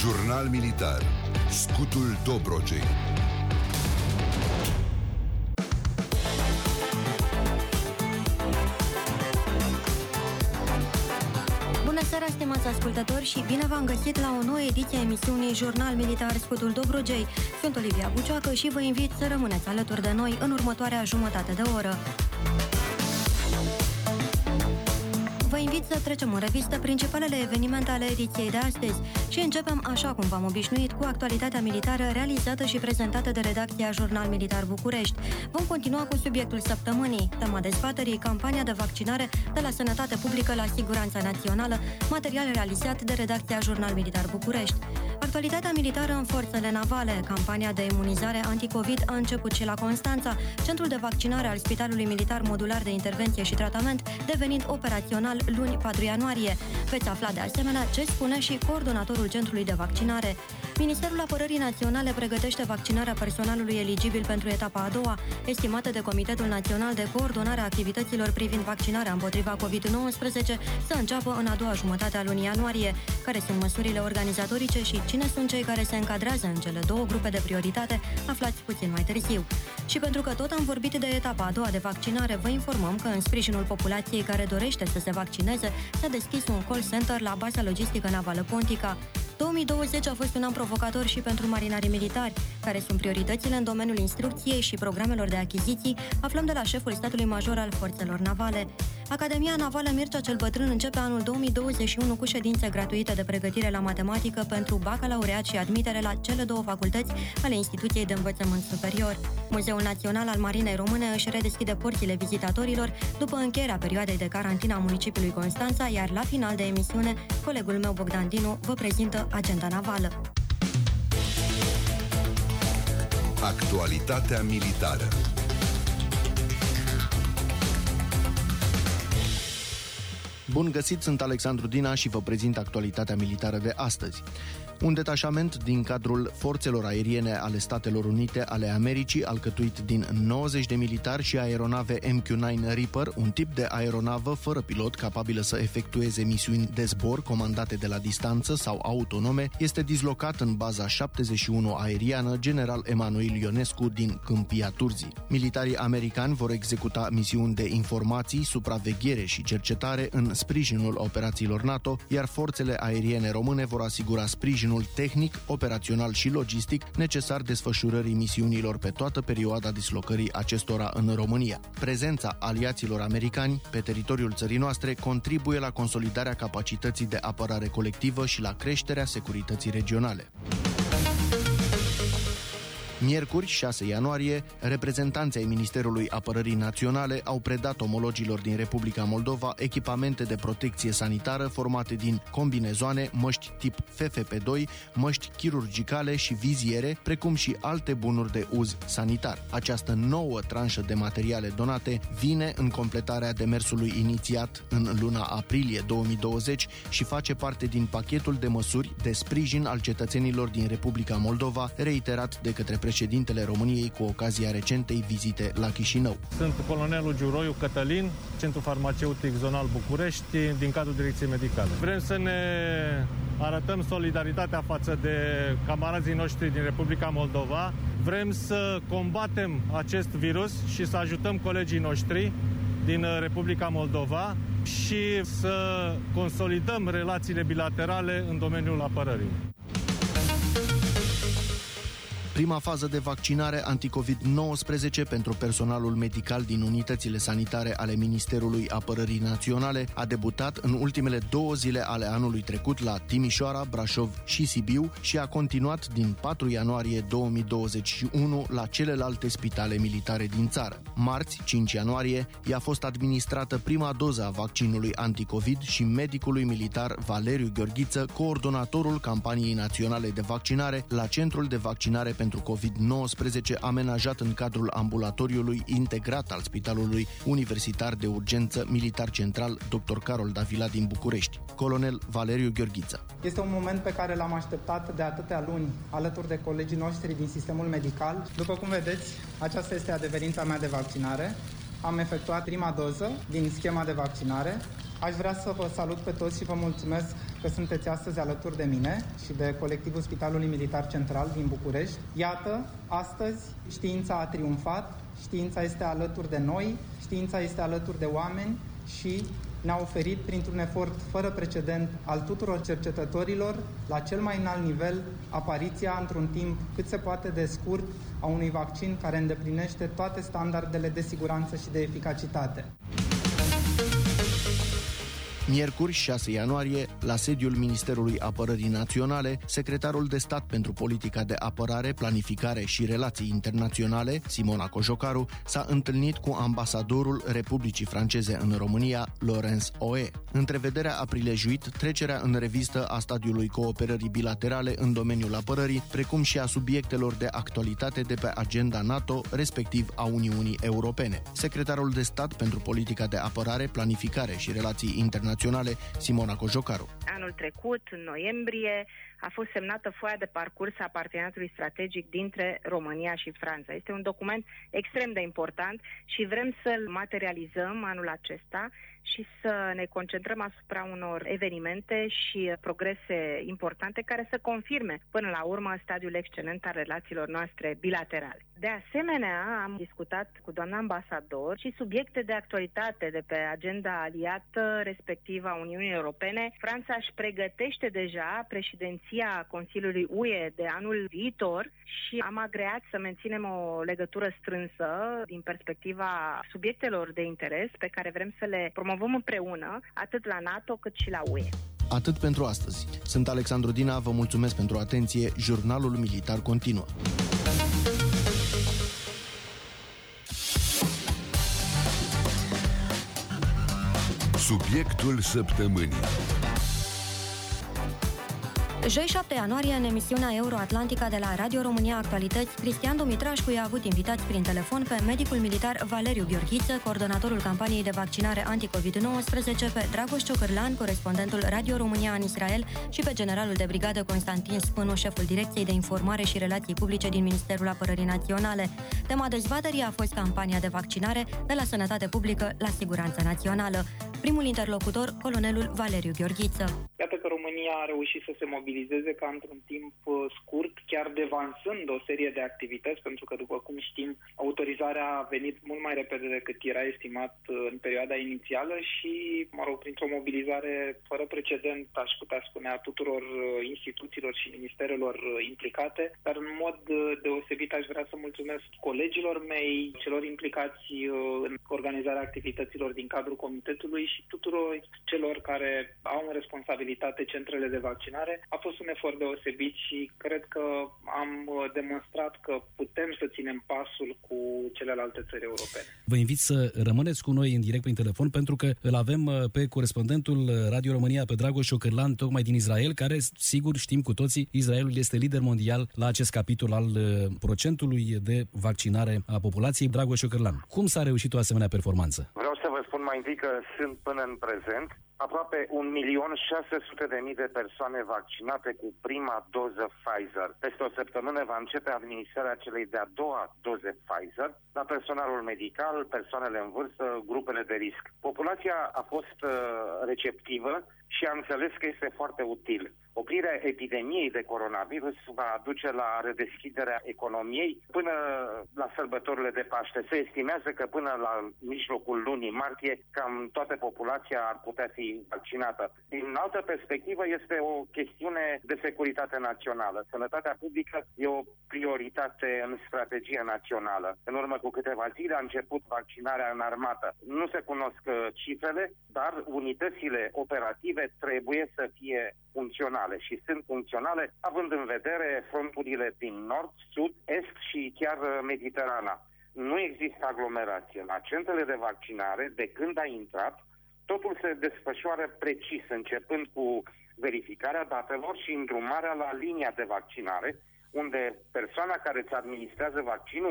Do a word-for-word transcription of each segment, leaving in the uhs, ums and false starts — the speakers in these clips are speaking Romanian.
Jurnal militar. Scutul Dobrogei. Bună seara, stimați ascultători, și bine v-am găsit la o nouă ediție a emisiunii Jurnal Militar Scutul Dobrogei. Sunt Olivia Bucioacă și vă invit să rămâneți alături de noi în următoarea jumătate de oră. Vă invit să trecem în revistă principalele evenimente ale ediției de astăzi și începem, așa cum v-am obișnuit, cu actualitatea militară realizată și prezentată de redacția Jurnal Militar București. Vom continua cu subiectul săptămânii, tema dezbaterii, campania de vaccinare de la Sănătate Publică la Siguranța Națională, material realizat de redacția Jurnal Militar București. Actualitatea militară în forțele navale, campania de imunizare anticovid a început și la Constanța, centrul de vaccinare al Spitalului Militar Modular de Intervenție și Tratament, devenind operațional luni patru ianuarie. Veți afla de asemenea ce spune și coordonatorul centrului de vaccinare. Ministerul Apărării Naționale pregătește vaccinarea personalului eligibil pentru etapa a doua, estimată de Comitetul Național de Coordonare a Activităților privind vaccinarea împotriva covid nouăsprezece, să înceapă în a doua jumătate a lunii ianuarie. Care sunt măsurile organizatorice și cine sunt cei care se încadrează în cele două grupe de prioritate, aflați puțin mai târziu. Și pentru că tot am vorbit de etapa a doua de vaccinare, vă informăm că în sprijinul populației care dorește să se vaccineze, s-a deschis un call center la baza logistică navală Pontica. două mii douăzeci a fost un an provocator și pentru marinarii militari. Care sunt prioritățile în domeniul instrucției și programelor de achiziții, aflăm de la șeful statului major al forțelor navale. Academia Navală Mircea cel Bătrân începe anul două mii douăzeci și unu cu ședințe gratuite de pregătire la matematică pentru bacalaureat și admitere la cele două facultăți ale Instituției de Învățământ Superior. Muzeul Național al Marinei Române își redeschide porțile vizitatorilor după încheierea perioadei de carantină a municipiului Constanța, iar la final de emisiune, colegul meu Bogdan Dinu vă prezintă agenda navală. Actualitatea militară. Bun găsit, sunt Alexandru Dina și vă prezint actualitatea militară de astăzi. Un detașament din cadrul forțelor aeriene ale Statelor Unite ale Americii, alcătuit din nouăzeci de militari și aeronave M Q nouă Reaper, un tip de aeronavă fără pilot capabilă să efectueze misiuni de zbor comandate de la distanță sau autonome, este dislocat în baza șaptezeci și unu aeriană General Emanuel Ionescu din Câmpia Turzii. Militarii americani vor executa misiuni de informații, supraveghere și cercetare în sprijinul operațiilor NATO, iar forțele aeriene române vor asigura sprijinul tehnic, operațional și logistic necesar desfășurării misiunilor pe toată perioada dislocării acestora în România. Prezența aliaților americani pe teritoriul țării noastre contribuie la consolidarea capacității de apărare colectivă și la creșterea securității regionale. Miercuri, șase ianuarie, reprezentanții ai Ministerului Apărării Naționale au predat omologilor din Republica Moldova echipamente de protecție sanitară formate din combinezoane, măști tip F F P doi, măști chirurgicale și viziere, precum și alte bunuri de uz sanitar. Această nouă tranșă de materiale donate vine în completarea demersului inițiat în luna aprilie două mii douăzeci și face parte din pachetul de măsuri de sprijin al cetățenilor din Republica Moldova, reiterat de către președintele României cu ocazia recentei vizite la Chișinău. Sunt colonelul Giuroiu Cătălin, Centru Farmaceutic Zonal București, din cadrul Direcției Medicale. Vrem să ne arătăm solidaritatea față de camarazii noștri din Republica Moldova. Vrem să combatem acest virus și să ajutăm colegii noștri din Republica Moldova și să consolidăm relațiile bilaterale în domeniul apărării. Prima fază de vaccinare anticovid nouăsprezece pentru personalul medical din unitățile sanitare ale Ministerului Apărării Naționale a debutat în ultimele două zile ale anului trecut la Timișoara, Brașov și Sibiu și a continuat din patru ianuarie două mii douăzeci și unu la celelalte spitale militare din țară. Marți, cinci ianuarie, i-a fost administrată prima doză a vaccinului anticovid și medicului militar Valeriu Gheorghiță, coordonatorul campaniei naționale de vaccinare la Centrul de Vaccinare pentru covid nouăsprezece amenajat în cadrul ambulatoriului integrat al Spitalului Universitar de Urgență Militar Central doctor Carol Davila din București. Colonel Valeriu Gheorghiță. Este un moment pe care l-am așteptat de atâtea luni alături de colegii noștri din sistemul medical. După cum vedeți, aceasta este adeverința mea de vaccinare. Am efectuat prima doză din schema de vaccinare. Aș vrea să vă salut pe toți și vă mulțumesc că sunteți astăzi alături de mine și de colectivul Spitalului Militar Central din București. Iată, astăzi știința a triumfat, știința este alături de noi, știința este alături de oameni și ne-a oferit, printr-un efort fără precedent al tuturor cercetătorilor, la cel mai înalt nivel, apariția într-un timp cât se poate de scurt a unui vaccin care îndeplinește toate standardele de siguranță și de eficacitate. Miercuri, șase ianuarie, la sediul Ministerului Apărării Naționale, secretarul de stat pentru politica de apărare, planificare și relații internaționale, Simona Cojocaru, s-a întâlnit cu ambasadorul Republicii Franceze în România, Laurence Oe. Întrevederea a prilejuit trecerea în revistă a stadiului cooperării bilaterale în domeniul apărării, precum și a subiectelor de actualitate de pe agenda NATO, respectiv a Uniunii Europene. Secretarul de stat pentru politica de apărare, planificare și relații internaționale, Simona Cojocaru. Anul trecut, în noiembrie, a fost semnată foaia de parcurs a parteneriatului strategic dintre România și Franța. Este un document extrem de important și vrem să-l materializăm anul acesta și să ne concentrăm asupra unor evenimente și progrese importante care să confirme până la urmă stadiul excelent al relațiilor noastre bilaterale. De asemenea, am discutat cu doamna ambasador și subiecte de actualitate de pe agenda aliată, respectiv a Uniunii Europene. Franța își pregătește deja președinția Consiliului U E de anul viitor și am agreat să menținem o legătură strânsă din perspectiva subiectelor de interes pe care vrem să le promovăm împreună, atât la NATO cât și la U E. Atât pentru astăzi. Sunt Alexandru Dina, vă mulțumesc pentru atenție. Jurnalul Militar continuă. Subiectul săptămânii. Joi șapte ianuarie, în emisiunea Euroatlantica de la Radio România Actualități, Cristian Dumitrașcu i-a avut invitați prin telefon pe medicul militar Valeriu Gheorghiță, coordonatorul campaniei de vaccinare anti-covid nouăsprezece, pe Dragoș Ciocârlan, corespondentul Radio România în Israel, și pe generalul de brigadă Constantin Spânu, șeful Direcției de Informare și Relații Publice din Ministerul Apărării Naționale. Tema dezbaterii a fost campania de vaccinare de la sănătate publică la siguranță națională. Primul interlocutor, colonelul Valeriu Gheorghiță. Iată că România a reușit să se mobilizeze ca într-un timp scurt, chiar devansând o serie de activități, pentru că, după cum știm, autorizarea a venit mult mai repede decât era estimat în perioada inițială și, mă rog, printr-o mobilizare fără precedent, aș putea spune, a tuturor instituțiilor și ministerelor implicate, dar în mod deosebit aș vrea să mulțumesc colegilor mei, celor implicați în organizarea activităților din cadrul comitetului și tuturor celor care au în responsabilitate centrele de vaccinare. A fost un efort deosebit și cred că am demonstrat că putem să ținem pasul cu celelalte țări europene. Vă invit să rămâneți cu noi în direct prin telefon, pentru că îl avem pe corespondentul Radio România, pe Dragoș Ciocârlan, tocmai din Israel, care, sigur știm cu toții, Israelul este lider mondial la acest capitol al procentului de vaccinare a populației. Dragoș Ciocârlan, cum s-a reușit o asemenea performanță? Vreau să vă spun mai întâi că sunt până în prezent aproape un milion șase sute de mii de persoane vaccinate cu prima doză Pfizer. Peste o săptămână va începe administrarea celei de-a doua doze Pfizer la personalul medical, persoanele în vârstă, grupele de risc. Populația a fost uh, receptivă și a înțeles că este foarte util. Oprirea epidemiei de coronavirus va duce la redeschiderea economiei până la sărbătorile de Paște. Se estimează că până la mijlocul lunii martie cam toată populația ar putea fi vaccinată. Din altă perspectivă este o chestiune de securitate națională. Sănătatea publică e o prioritate în strategia națională. În urmă cu câteva zile a început vaccinarea în armată. Nu se cunosc cifrele, dar unitățile operative trebuie să fie funcționale și sunt funcționale având în vedere fronturile din nord, sud, est și chiar Mediterana. Nu există aglomerație. La centrele de vaccinare, de când a intrat, totul se desfășoară precis, începând cu verificarea datelor și îndrumarea la linia de vaccinare, unde persoana care îți administrează vaccinul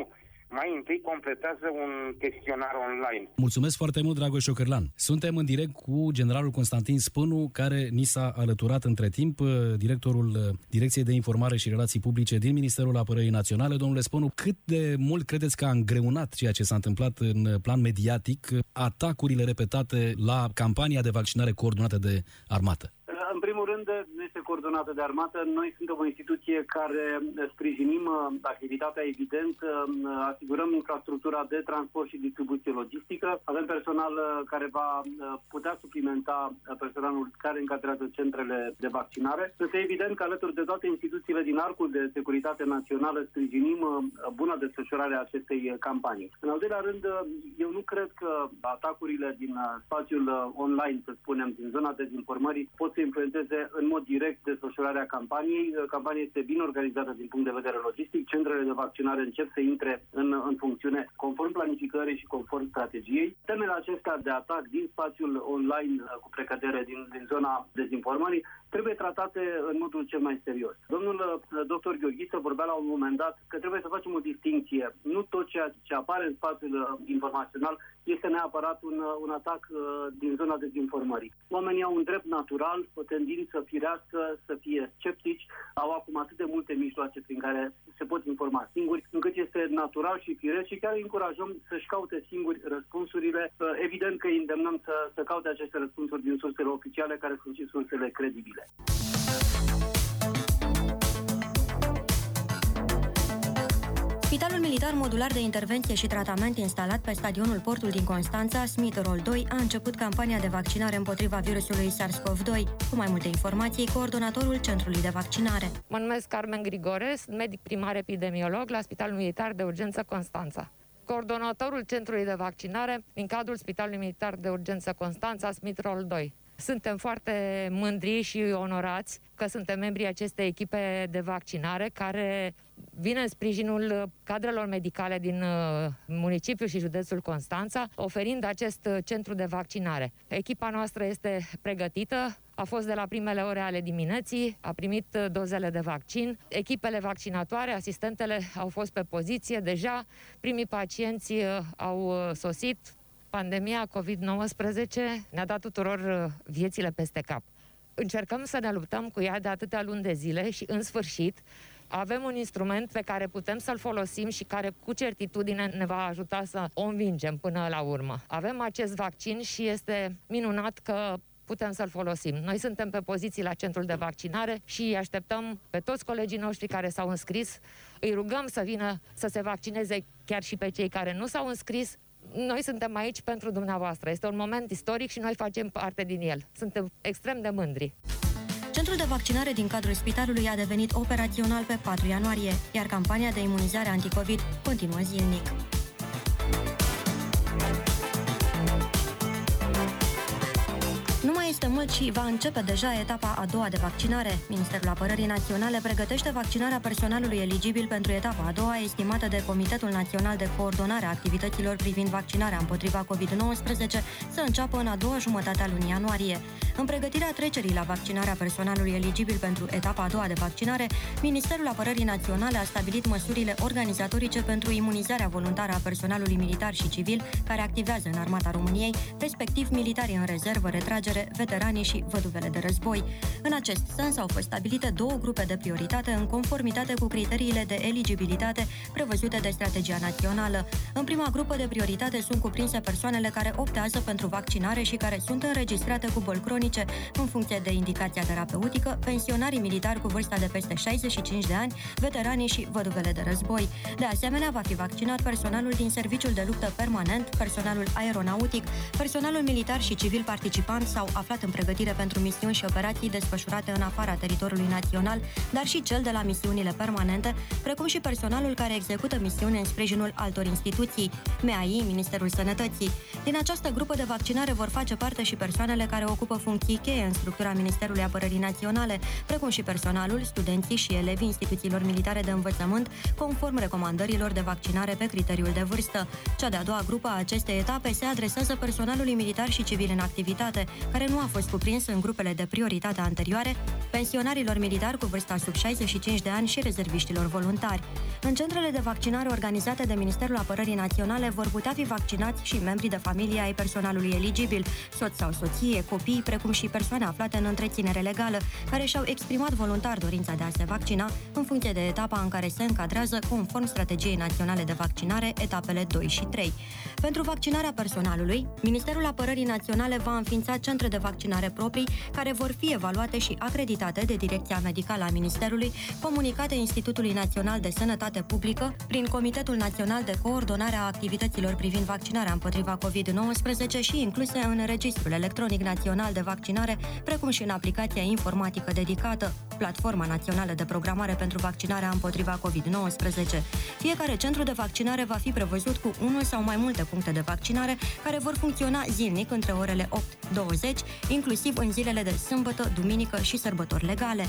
mai întâi completează un chestionar online. Mulțumesc foarte mult, Dragoș Ciocârlan. Suntem în direct cu generalul Constantin Spânu, care ni s-a alăturat între timp, directorul Direcției de Informare și Relații Publice din Ministerul Apărării Naționale. Domnule Spânu, cât de mult credeți că a îngreunat ceea ce s-a întâmplat în plan mediatic, atacurile repetate la campania de vaccinare coordonată de armată? În primul rând, nu este coordonată de armată. Noi suntem o instituție care sprijinim activitatea, evident, asigurăm infrastructura de transport și distribuție logistică. Avem personal care va putea suplimenta personalul care încadrează centrele de vaccinare. Este evident că alături de toate instituțiile din arcul de securitate națională sprijinim buna desfășurare a acestei campanii. În al doilea rând, eu nu cred că atacurile din spațiul online, să spunem, din zona dezinformării, pot să influențeze în mod direct desfășurarea campaniei. Campania este bine organizată din punct de vedere logistic. Centrele de vaccinare încep să intre în, în funcțiune conform planificării și conform strategiei. Temele acestea de atac din spațiul online cu precădere din, din zona dezinformării trebuie tratate în modul cel mai serios. Domnul doctor Gheorghiță vorbea la un moment dat că trebuie să facem o distinție. Nu tot ceea ce apare în spațiul informațional este neapărat un, un atac din zona dezinformării. Oamenii au un drept natural, o tendință firească să fie sceptici, au acum atât de multe mijloace prin care se pot informa singuri, încât este natural și firesc și chiar îi încurajăm să-și caute singuri răspunsurile. Evident că îi îndemnăm să, să caute aceste răspunsuri din sursele oficiale, care sunt și sursele credibile. Spitalul Militar Modular de Intervenție și Tratament instalat pe stadionul Portul din Constanța, Smith-Roll doi, a început campania de vaccinare împotriva virusului SARS-CoV doi. Cu mai multe informații, coordonatorul Centrului de Vaccinare. Mă numesc Carmen Grigore, sunt medic primar epidemiolog la Spitalul Militar de Urgență Constanța. Coordonatorul Centrului de Vaccinare din cadrul Spitalului Militar de Urgență Constanța, Smith-Roll doi. Suntem foarte mândri și onorați că suntem membrii acestei echipe de vaccinare care vine în sprijinul cadrelor medicale din municipiul și județul Constanța, oferind acest centru de vaccinare. Echipa noastră este pregătită, a fost de la primele ore ale dimineții, a primit dozele de vaccin. Echipele vaccinatoare, asistentele au fost pe poziție deja, primii pacienți au sosit. Pandemia covid nouăsprezece ne-a dat tuturor viețile peste cap. Încercăm să ne luptăm cu ea de atâtea luni de zile și, în sfârșit, avem un instrument pe care putem să-l folosim și care, cu certitudine, ne va ajuta să o învingem până la urmă. Avem acest vaccin și este minunat că putem să-l folosim. Noi suntem pe poziții la centrul de vaccinare și îi așteptăm pe toți colegii noștri care s-au înscris. Îi rugăm să vină să se vaccineze chiar și pe cei care nu s-au înscris. Noi suntem aici pentru dumneavoastră. Este un moment istoric și noi facem parte din el. Suntem extrem de mândri. Centrul de vaccinare din cadrul spitalului a devenit operațional pe patru ianuarie, iar campania de imunizare anticovid continuă zilnic. Nu mai este mult și va începe deja etapa a doua de vaccinare. Ministerul Apărării Naționale pregătește vaccinarea personalului eligibil pentru etapa a doua, estimată de Comitetul Național de Coordonare a Activităților privind vaccinarea împotriva covid nouăsprezece să înceapă în a doua jumătate a lunii ianuarie. În pregătirea trecerii la vaccinarea personalului eligibil pentru etapa a doua de vaccinare, Ministerul Apărării Naționale a stabilit măsurile organizatorice pentru imunizarea voluntară a personalului militar și civil care activează în Armata României, respectiv militarii în rezervă, retragere, veteranii și văduvele de război. În acest sens au fost stabilite două grupe de prioritate în conformitate cu criteriile de eligibilitate prevăzute de strategia națională. În prima grupă de prioritate sunt cuprinse persoanele care optează pentru vaccinare și care sunt înregistrate cu boli cronice în funcție de indicația terapeutică, pensionarii militari cu vârsta de peste șaizeci și cinci de ani, veteranii și văduvele de război. De asemenea, va fi vaccinat personalul din serviciul de luptă permanent, personalul aeronautic, personalul militar și civil participant sau aflat în pregătire pentru misiuni și operații desfășurate în afara teritoriului național, dar și cel de la misiunile permanente, precum și personalul care execută misiuni în sprijinul altor instituții, M A I, Ministerul Sănătății. Din această grupă de vaccinare vor face parte și persoanele care ocupă funcții cheie în structura Ministerului Apărării Naționale, precum și personalul, studenții și elevii instituțiilor militare de învățământ, conform recomandărilor de vaccinare pe criteriul de vârstă. Cea de-a doua grupă a acestei etape se adresează personalului militar și civil în activitate, care nu a fost cuprins în grupele de prioritate anterioare, pensionarilor militari cu vârsta sub șaizeci și cinci de ani și rezerviștilor voluntari. În centrele de vaccinare organizate de Ministerul Apărării Naționale vor putea fi vaccinați și membrii de familie ai personalului eligibil, soț sau soție, copii, precum și persoane aflate în întreținere legală, care și-au exprimat voluntar dorința de a se vaccina în funcție de etapa în care se încadrează conform Strategiei Naționale de Vaccinare, etapele doi și trei. Pentru vaccinarea personalului, Ministerul Apărării Naționale va înființa centre de vaccinare proprii, care vor fi evaluate și acreditate de Direcția Medicală a Ministerului, comunicate Institutului Național de Sănătate Publică prin Comitetul Național de Coordonare a activităților privind vaccinarea împotriva covid nouăsprezece și incluse în Registrul Electronic Național de Vaccinare, precum și în aplicația informatică dedicată, Platforma Națională de Programare pentru Vaccinarea împotriva covid nouăsprezece. Fiecare centru de vaccinare va fi prevăzut cu unul sau mai multe puncte de vaccinare, care vor funcționa zilnic între orele opt douăzeci, inclusiv în zilele de sâmbătă, duminică și sărbători legale.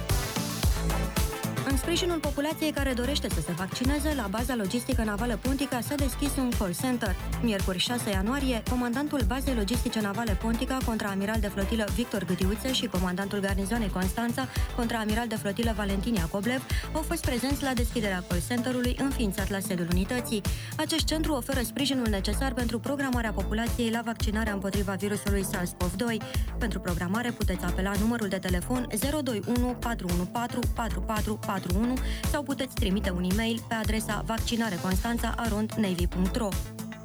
În sprijinul populației care dorește să se vaccineze, la baza logistică navală Pontica s-a deschis un call center. Miercuri șase ianuarie, comandantul bazei logistice navale Pontica, contraamiral de flotilă Victor Gâtiuță și comandantul garnizoanei Constanța, contraamiral de flotilă Valentin Iacoblev, au fost prezenți la deschiderea call center-ului înființat la sediul unității. Acest centru oferă sprijinul necesar pentru programarea populației la vaccinarea împotriva virusului SARS-CoV doi. Pentru programare puteți apela numărul de telefon zero doi unu patru unu patru patru patru patru unu sau puteți trimite un e-mail pe adresa vaccinareconstanța arond navy punct ro.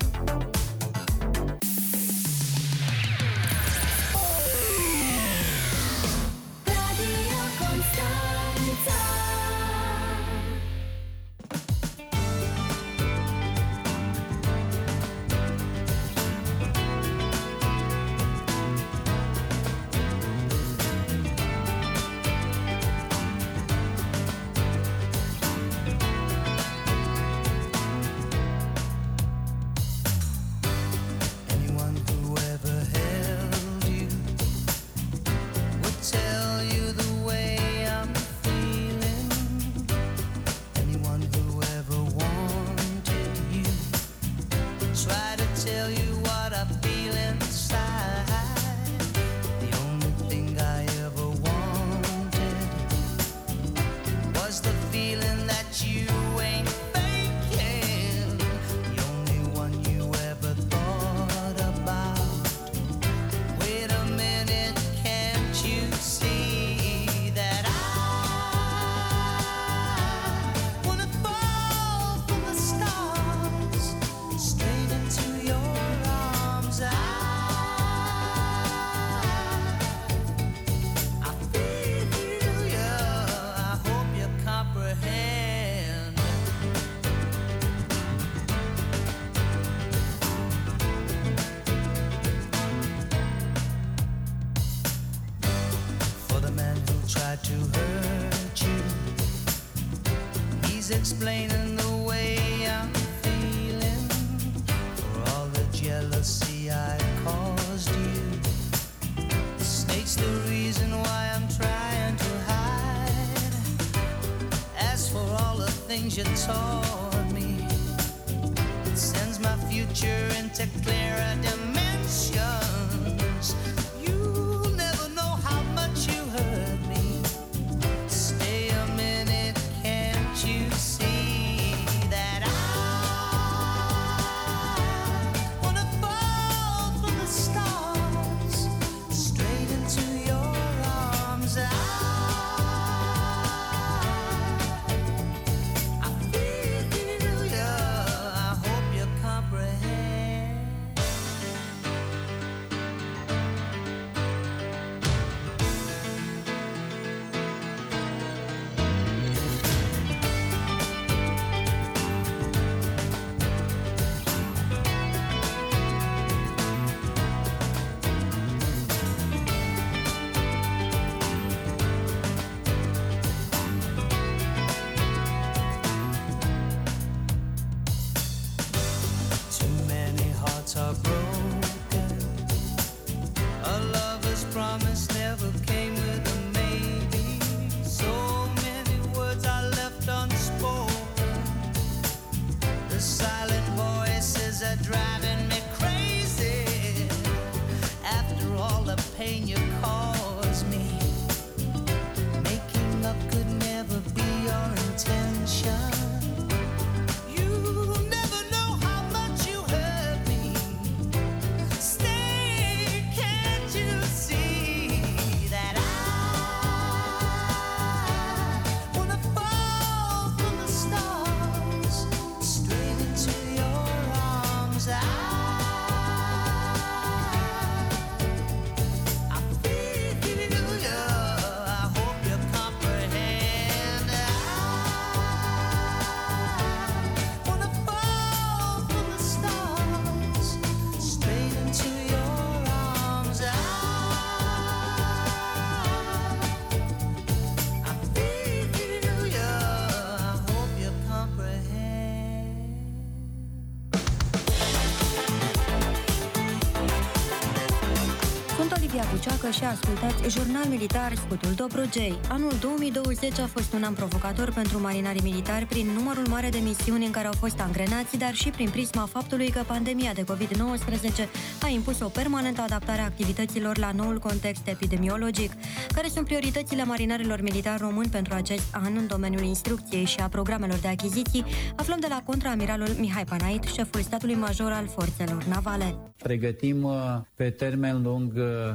Explaining the way I'm feeling for all the jealousy I caused you. States the reason why I'm trying to hide. As for all the things you taught me, it sends my future into clearer dimensions. You'll never know how much you hurt me. Stay a minute, can't you see? pain you cause me. Making up could never be your intention. You never know how much you hurt me. Stay, can't you see that I wanna fall from the stars straight into your arms. I Buceacă și ascultați Jurnal Militar Scutul Dobrogei. Anul două mii douăzeci a fost un an provocator pentru marinarii militari prin numărul mare de misiuni în care au fost angrenați, dar și prin prisma faptului că pandemia de covid nouăsprezece a impus o permanentă adaptare a activităților la noul context epidemiologic. Care sunt prioritățile marinarilor militari români pentru acest an în domeniul instrucției și a programelor de achiziții? Aflăm de la contraamiralul Mihai Panait, șeful statului major al forțelor navale. Pregătim pe termen lung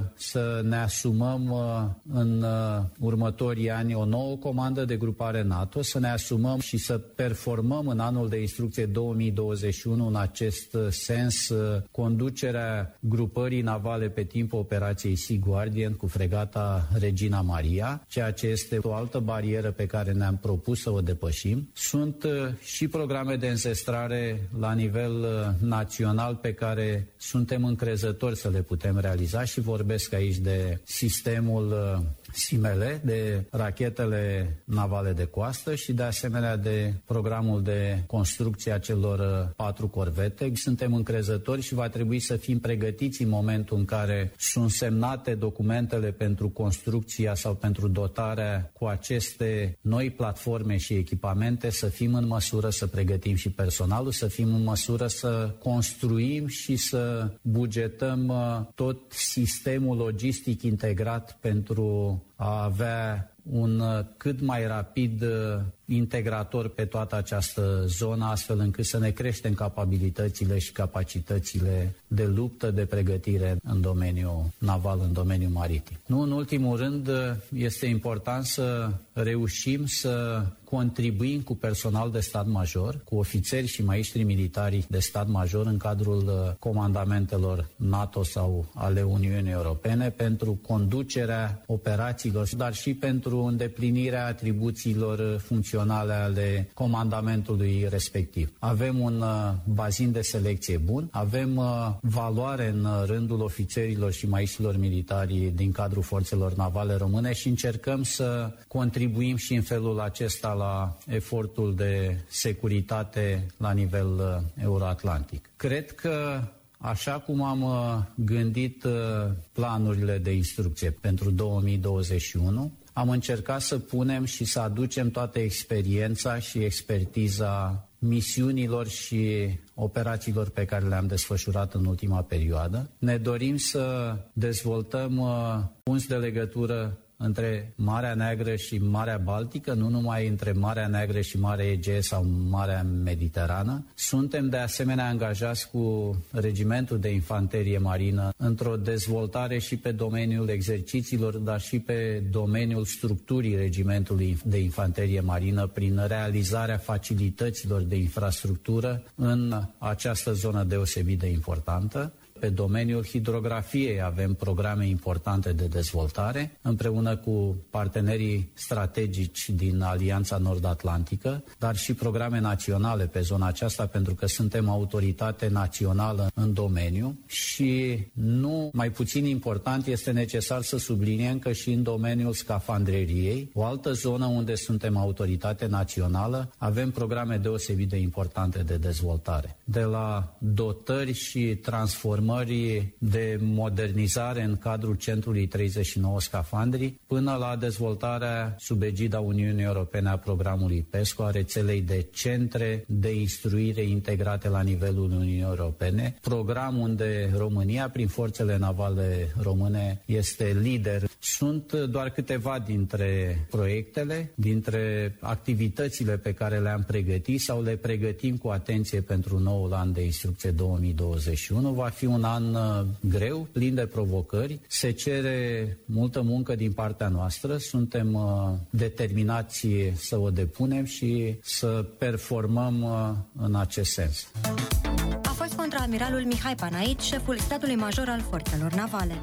să ne asumăm în următorii ani o nouă comandă de grupare NATO, să ne asumăm și să performăm în anul de instrucție două mii douăzeci și unu în acest sens conducerea grupării navale pe timpul operației Sea Guardian cu fregata Regina Maria, ceea ce este o altă barieră pe care ne-am propus să o depășim. Sunt și programe de înzestrare la nivel național pe care suntem încrezători să le putem realiza și vorbesc aici de sistemul SIMELE, de rachetele navale de coastă și de asemenea de programul de construcție a celor patru corvete. Suntem încrezători și va trebui să fim pregătiți în momentul în care sunt semnate documentele pentru construcția sau pentru dotarea cu aceste noi platforme și echipamente, să fim în măsură să pregătim și personalul, să fim în măsură să construim și să bugetăm tot sistemul logistic integrat pentru a avea un cât mai rapid integrator pe toată această zonă, astfel încât să ne creștem capabilitățile și capacitățile de luptă, de pregătire în domeniul naval, în domeniul maritim. Nu în ultimul rând, este important să reușim să contribuim cu personal de stat major, cu ofițeri și maestri militari de stat major în cadrul comandamentelor NATO sau ale Uniunii Europene pentru conducerea operațiilor, dar și pentru îndeplinirea atribuțiilor funcționale ale comandamentului respectiv. Avem un bazin de selecție bun, avem valoare în rândul ofițerilor și maestrilor militari din cadrul forțelor navale române și încercăm să contribuim și în felul acesta la efortul de securitate la nivel euroatlantic. Cred că așa cum am gândit planurile de instrucție pentru două mii douăzeci și unu, am încercat să punem și să aducem toată experiența și expertiza misiunilor și operațiilor pe care le-am desfășurat în ultima perioadă. Ne dorim să dezvoltăm punți de legătură între Marea Neagră și Marea Baltică, nu numai între Marea Neagră și Marea Egee sau Marea Mediterană. Suntem de asemenea angajați cu Regimentul de Infanterie Marină într-o dezvoltare și pe domeniul exercițiilor, dar și pe domeniul structurii Regimentului de Infanterie Marină prin realizarea facilităților de infrastructură în această zonă deosebit de importantă. Pe domeniul hidrografiei avem programe importante de dezvoltare, împreună cu partenerii strategici din Alianța Nord-Atlantică, dar și programe naționale pe zona aceasta, pentru că suntem autoritate națională în domeniu și, nu mai puțin important, este necesar să subliniem că și în domeniul scafandreriei, o altă zonă unde suntem autoritate națională, avem programe deosebit de importante de dezvoltare. De la dotări și transformări formării de modernizare în cadrul Centrului treizeci și nouă Scafandri, până la dezvoltarea sub egida Uniunii Europene a programului PESCO, a rețelei de centre de instruire integrate la nivelul Uniunii Europene, program unde România, prin forțele navale române, este lider. Sunt doar câteva dintre proiectele, dintre activitățile pe care le-am pregătit sau le pregătim cu atenție pentru noul an de instrucție două mii douăzeci și unu. Va fi un an greu, plin de provocări. Se cere multă muncă din partea noastră. Suntem determinați să o depunem și să performăm în acest sens. A fost contraamiralul Mihai Panait, șeful statului major al forțelor navale.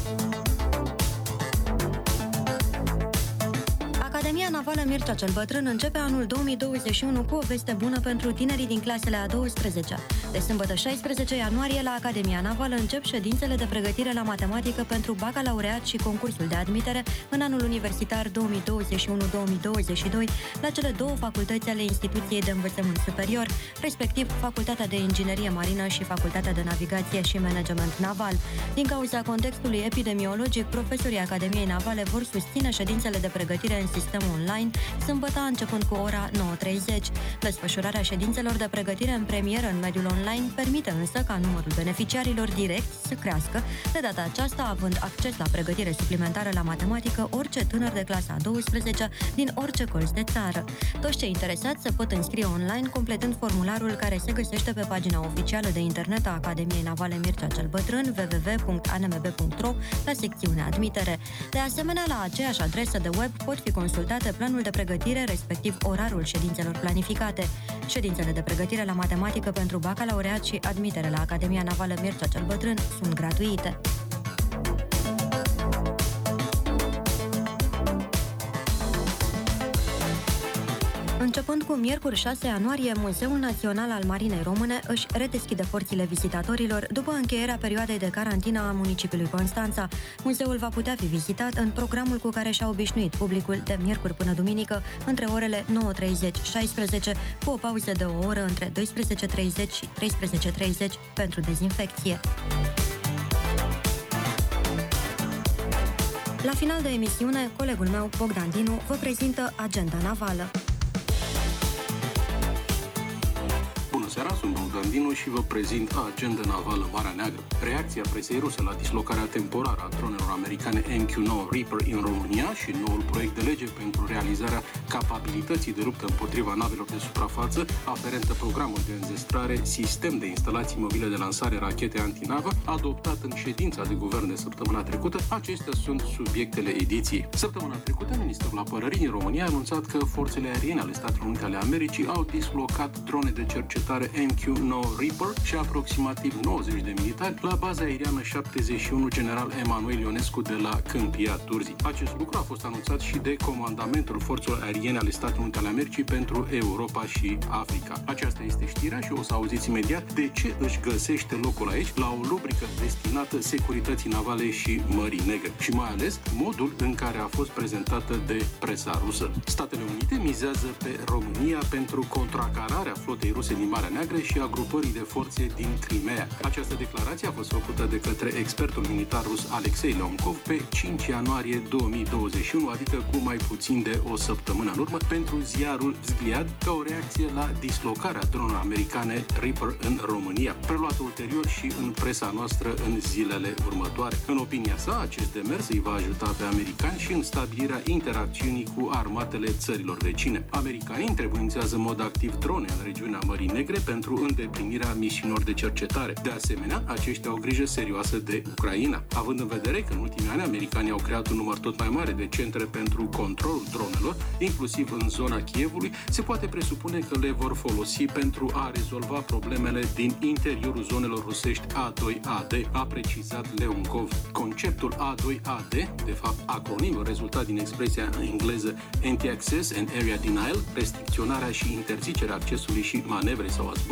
Academia Navală Mircea cel Bătrân începe anul două mii douăzeci și unu cu o veste bună pentru tinerii din clasele a douăsprezecea. De sâmbătă șaisprezece ianuarie, la Academia Navală încep ședințele de pregătire la matematică pentru bacalaureat și concursul de admitere în anul universitar două mii douăzeci și unu două mii douăzeci și doi la cele două facultăți ale Instituției de Învățământ Superior, respectiv Facultatea de Inginerie Marină și Facultatea de Navigație și Management Naval. Din cauza contextului epidemiologic, profesorii Academiei Navale vor susține ședințele de pregătire în sistemul online, sâmbătă începând cu ora nouă treizeci. Desfășurarea ședințelor de pregătire în premieră în mediul online permite însă ca numărul beneficiarilor direcți să crească, de data aceasta având acces la pregătire suplimentară la matematică orice tânăr de clasa a douăsprezecea din orice colț de țară. Toți cei interesați se pot înscrie online completând formularul care se găsește pe pagina oficială de internet a Academiei Navale Mircea cel Bătrân, w w w punct a n m b punct r o, la secțiunea admitere. De asemenea, la aceeași adresă de web pot fi consultate planul de pregătire, respectiv orarul ședințelor planificate. Ședințele de pregătire la matematică pentru bacalaureat și admitere la Academia Navală Mircea cel Bătrân sunt gratuite. Începând cu miercuri șase ianuarie, Muzeul Național al Marinei Române își redeschide porțile vizitatorilor după încheierea perioadei de carantină a municipiului Constanța. Muzeul va putea fi vizitat în programul cu care și-a obișnuit publicul de miercuri până duminică, între orele nouă treizeci - șaisprezece, cu o pauză de o oră între douăsprezece treizeci și treisprezece treizeci pentru dezinfecție. La final de emisiune, colegul meu, Bogdan Dinu, vă prezintă Agenda Navală. Bună seara, sunt Bogdan Dinu și vă prezint Agenda Navală Marea Neagră. Reacția presei ruse la dislocarea temporară a dronelor americane M Q nouă Reaper în România și noul proiect de lege pentru realizarea capabilității de luptă împotriva navelor de suprafață aferentă programul de înzestrare Sistem de instalații mobile de lansare rachete antinavă, adoptat în ședința de guvern de săptămâna trecută. Acestea sunt subiectele ediției. Săptămâna trecută, Ministerul Apărării din România a anunțat că forțele aeriene ale Statelor Unite ale Americii au dislocat drone de cercetare M Q nouă Reaper și aproximativ nouăzeci de militari la baza aeriană șaptezeci și unu General Emanuel Ionescu de la Câmpia Turzii. Acest lucru a fost anunțat și de Comandamentul Forțelor Aeriene ale Statelor Unite ale Americii pentru Europa și Africa. Aceasta este știrea și o să auziți imediat de ce își găsește locul aici la o rubrică destinată securității navale și Mării Negre și mai ales modul în care a fost prezentată de presa rusă. Statele Unite mizează pe România pentru contracararea flotei ruse din Marea Neagră și a grupării de forțe din Crimea. Această declarație a fost făcută de către expertul militar rus Alexei Leonkov pe cinci ianuarie două mii douăzeci și unu, adică cu mai puțin de o săptămână în urmă, pentru ziarul Vzgliad, ca o reacție la dislocarea dronelor americane Reaper în România, preluată ulterior și în presa noastră în zilele următoare. În opinia sa, acest demers îi va ajuta pe americani și în stabilirea interacțiunii cu armatele țărilor vecine. Americanii întrebuințează în mod activ drone în regiunea Mării Negre pentru îndeplinirea misiunilor de cercetare. De asemenea, aceștia au grijă serioasă de Ucraina, având în vedere că în ultimii ani americanii au creat un număr tot mai mare de centre pentru controlul dronelor, inclusiv în zona Kievului, se poate presupune că le vor folosi pentru a rezolva problemele din interiorul zonelor rusești A doi A D, a precizat Leonkov. Conceptul A doi A D, de fapt acronimul rezultat din expresia în engleză Anti-Access and Area Denial, restricționarea și interzicerea accesului și manevre sau a zborului,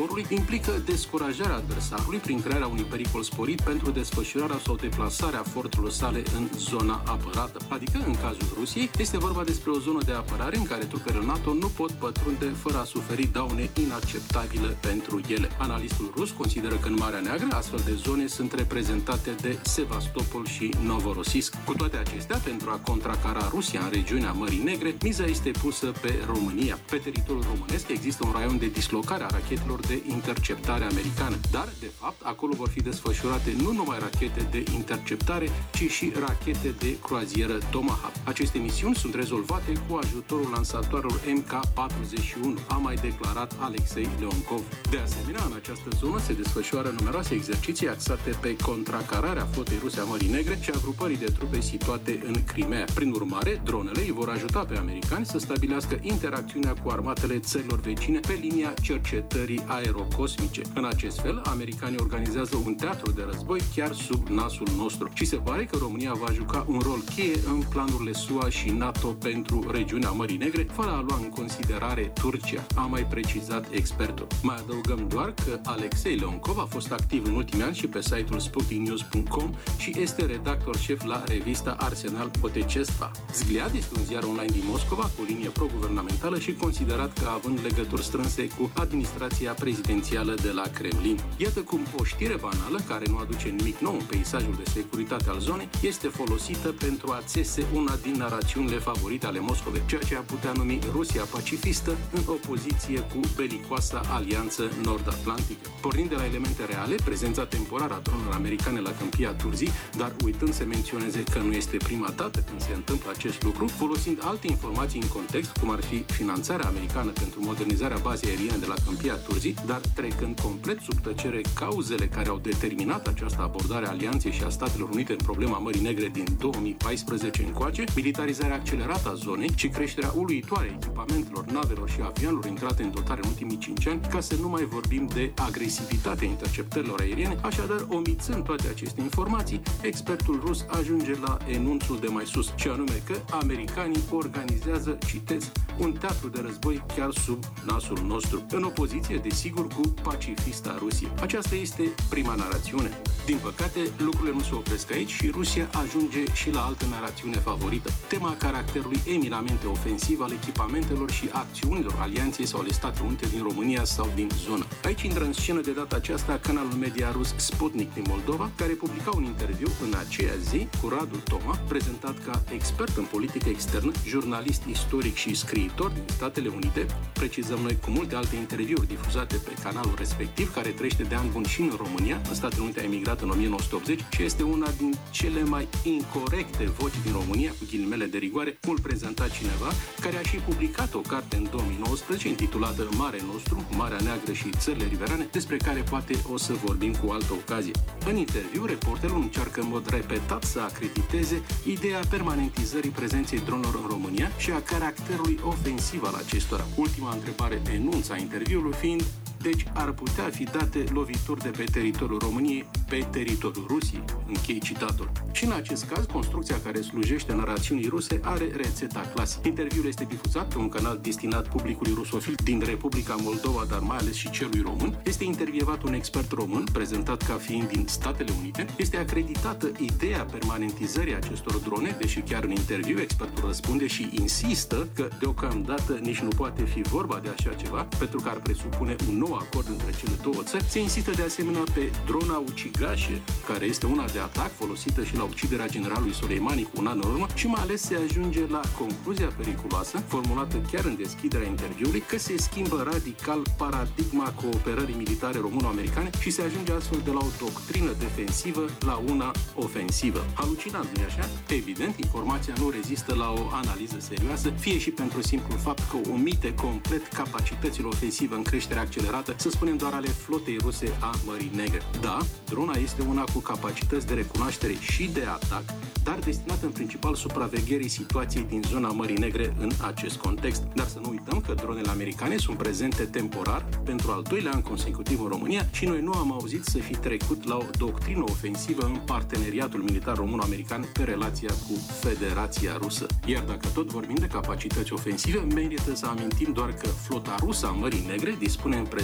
ajutorului implică descurajarea adversarului prin crearea unui pericol sporit pentru desfășurarea sau deplasarea forțelor sale în zona apărată. Adică, în cazul Rusiei, este vorba despre o zonă de apărare în care trupele NATO nu pot pătrunde fără a suferi daune inacceptabile pentru ele. Analistul rus consideră că în Marea Neagră astfel de zone sunt reprezentate de Sevastopol și Novorossiysk. Cu toate acestea, pentru a contracara Rusia în regiunea Mării Negre, miza este pusă pe România. Pe teritoriul românesc există un raion de dislocare a rachetelor de interceptare americană, dar, de fapt, acolo vor fi desfășurate nu numai rachete de interceptare, ci și rachete de croazieră Tomahawk. Aceste misiuni sunt rezolvate cu ajutorul lansatoarelor M K patruzeci și unu, a mai declarat Alexei Leonkov. De asemenea, în această zonă se desfășoară numeroase exerciții axate pe contracararea flotei ruse a Mării Negre și a grupării de trupe situate în Crimea. Prin urmare, dronele îi vor ajuta pe americani să stabilească interacțiunea cu armatele țărilor vecine pe linia cercetării aerocosmice. În acest fel, americanii organizează un teatru de război chiar sub nasul nostru. Și se pare că România va juca un rol cheie în planurile S U A și NATO pentru regiunea Mării Negre, fără a lua în considerare Turcia, a mai precizat expertul. Mai adăugăm doar că Alexei Leonkov a fost activ în ultimii ani și pe site-ul sputnik news punct com și este redactor șef la revista Arsenal Otechestva. Zgliad este un ziar online din Moscova cu o linie pro-guvernamentală și considerat ca având legături strânse cu administrația prezidențială de la Kremlin. Iată cum o știre banală, care nu aduce nimic nou în peisajul de securitate al zonei, este folosită pentru a țese una din narațiunile favorite ale Moscovei, ceea ce a putea numi Rusia pacifistă în opoziție cu belicoasa alianță nord-atlantică. Pornind de la elemente reale, prezența temporară a dronelor americane la Câmpia Turzii, dar uitând să menționeze că nu este prima dată când se întâmplă acest lucru, folosind alte informații în context, cum ar fi finanțarea americană pentru modernizarea bazei aeriene de la Câmpia Turzii, dar trecând complet sub tăcere cauzele care au determinat această abordare a Alianței și a Statelor Unite în problema Mării Negre din două mii paisprezece încoace, militarizarea accelerată a zonei și creșterea uluitoare a echipamentelor, navelor și avioanelor intrate în dotare în ultimii cinci ani, ca să nu mai vorbim de agresivitatea interceptărilor aeriene. Așadar, omițând toate aceste informații, expertul rus ajunge la enunțul de mai sus, și anume că americanii organizează, citez, un teatru de război chiar sub nasul nostru, în opoziție, desigur, cu pacifista Rusie. Aceasta este prima narațiune. Din păcate, lucrurile nu se opresc aici și Rusia ajunge și la altă narațiune favorită, tema caracterului eminamente ofensiv al echipamentelor și acțiunilor Alianței sau ale Statelor Unite din România sau din zonă. Aici intră în scenă de data aceasta canalul media rus Sputnik din Moldova, care publica un interviu în aceea zi cu Radu Toma, prezentat ca expert în politică externă, jurnalist istoric și scriitor din Statele Unite. Precizăm noi cu multe alte interviuri difuzate pe canalul respectiv, care trăiește de ani buni și în România. În Statele Unite a emigrat în o mie nouă sute optzeci și este una din cele mai incorrecte voci din România, cu ghilimele de rigoare, mult prezentat cineva, care a și publicat o carte în două mii nouăsprezece intitulată Mare Nostru, Marea Neagră și țările riverane, despre care poate o să vorbim cu altă ocazie. În interviu, reporterul încearcă în mod repetat să acrediteze ideea permanentizării prezenței dronelor în România și a caracterului ofensiv al acestora. Ultima întrebare enunță a interviului fiind: deci ar putea fi date lovituri de pe teritoriul României pe teritoriul Rusiei? Închei citatul. Și în acest caz, construcția care slujește narațiunii ruse are rețeta clasică. Interviul este difuzat pe un canal destinat publicului rusofil din Republica Moldova, dar mai ales și celui român. Este intervievat un expert român, prezentat ca fiind din Statele Unite. Este acreditată ideea permanentizării acestor drone, deși chiar în interviu expertul răspunde și insistă că deocamdată nici nu poate fi vorba de așa ceva, pentru că ar presupune un nou acord între cele două țări. Se insistă de asemenea pe drona ucigașe, care este una de atac folosită și la uciderea generalului Soleimani cu un an în urmă, și mai ales se ajunge la concluzia periculoasă, formulată chiar în deschiderea interviului, că se schimbă radical paradigma cooperării militare româno-americane și se ajunge astfel de la o doctrină defensivă la una ofensivă. Halucinant, nu-i așa? Evident, informația nu rezistă la o analiză serioasă, fie și pentru simplul fapt că omite complet capacitățile ofensive în creștere accelerată, să spunem doar ale flotei ruse a Mării Negre. Da, drona este una cu capacități de recunoaștere și de atac, dar destinată în principal supravegherii situației din zona Mării Negre în acest context. Dar să nu uităm că dronele americane sunt prezente temporar pentru al doilea an consecutiv în România și noi nu am auzit să fi trecut la o doctrină ofensivă în parteneriatul militar româno-american pe relația cu Federația Rusă. Iar dacă tot vorbim de capacități ofensive, merită să amintim doar că flota rusă a Mării Negre dispune în prezent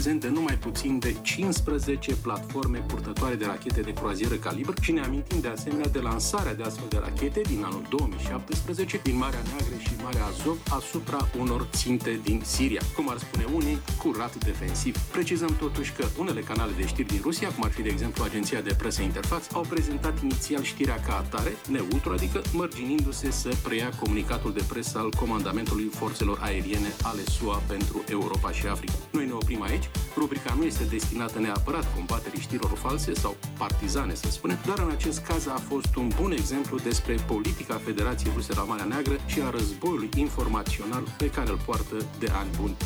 prezent de numai puțin de cincisprezece platforme purtătoare de rachete de croazieră calibr și ne amintim de asemenea de lansarea de astfel de rachete din anul două mii șaptesprezece din Marea Neagră și Marea Azov asupra unor ținte din Siria. Cum ar spune unii, curat defensiv. Precizăm totuși că unele canale de știri din Rusia, cum ar fi de exemplu agenția de presă Interfax, au prezentat inițial știrea ca atare, neutru, adică mărginindu-se să preia comunicatul de presă al Comandamentului Forțelor Aeriene ale S U A pentru Europa și Africa. Noi ne oprim aici. Rubrica nu este destinată neapărat combaterii știrilor false sau partizane, să spunem, dar în acest caz a fost un bun exemplu despre politica Federației Ruse la Marea Neagră și a războiului informațional pe care îl poartă de ani buni.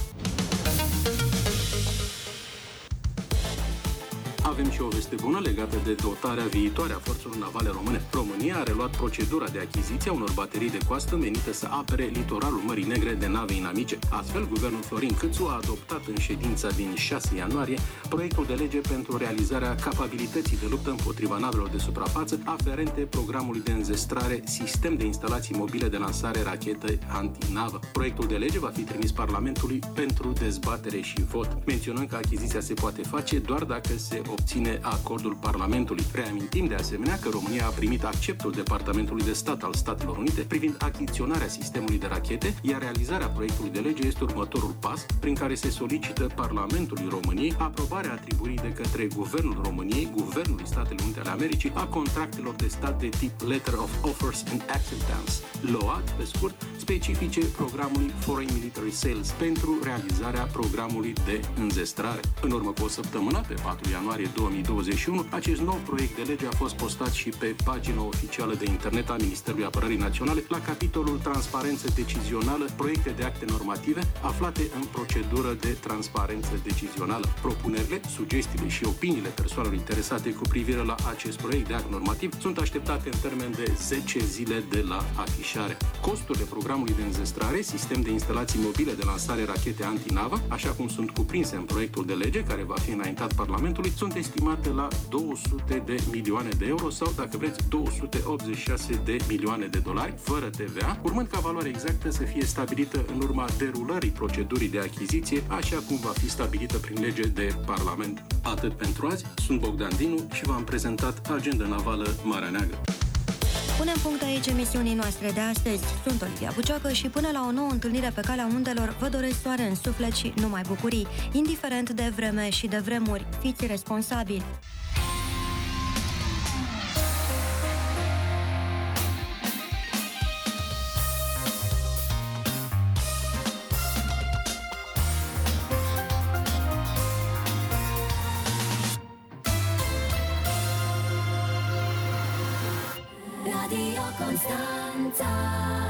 Avem și o veste bună legată de dotarea viitoare a forțelor navale române. România a reluat procedura de achiziție a unor baterii de coastă menite să apere litoralul Mării Negre de nave inamice. Astfel, guvernul Florin Câțu a adoptat în ședința din șase ianuarie proiectul de lege pentru realizarea capabilității de luptă împotriva navelor de suprafață aferente programului de înzestrare Sistem de instalații mobile de lansare rachetă antinavă. Proiectul de lege va fi trimis Parlamentului pentru dezbatere și vot. Menționăm că achiziția se poate face doar dacă se obține acordul Parlamentului. Reamintim de asemenea că România a primit acceptul Departamentului de Stat al Statelor Unite privind achiziționarea sistemului de rachete, iar realizarea proiectului de lege este următorul pas prin care se solicită Parlamentului României aprobarea atribuirii de către Guvernul României, Guvernului Statele Unite ale Americii, a contractelor de stat de tip Letter of Offers and Acceptance, L O A D, pe scurt, specifice programului Foreign Military Sales pentru realizarea programului de înzestrare. În urmă cu o săptămână, pe patru ianuarie două mii douăzeci și unu, acest nou proiect de lege a fost postat și pe pagina oficială de internet a Ministerului Apărării Naționale la capitolul Transparență decizională, proiecte de acte normative aflate în procedură de transparență decizională. Propunerile, sugestiile și opiniile persoanelor interesate cu privire la acest proiect de act normativ sunt așteptate în termen de zece zile de la afișare. Costurile programului de înzestrare, sistem de instalații mobile de lansare rachete antinavă, așa cum sunt cuprinse în proiectul de lege care va fi înaintat Parlamentului, sunt estimate la două sute de milioane de euro sau, dacă vreți, două sute optzeci și șase de milioane de dolari, fără T V A, urmând ca valoarea exactă să fie stabilită în urma derulării procedurii de achiziție, așa cum va fi stabilită prin lege de Parlament. Atât pentru azi, sunt Bogdan Dinu și v-am prezentat Agenda Navală Marea Neagră. Punem punct aici emisiunii noastre de astăzi. Sunt Olivia Buciocă și până la o nouă întâlnire pe calea undelor vă doresc soare în suflet și numai bucurii. Indiferent de vreme și de vremuri, fiți responsabili. Radio Constanța.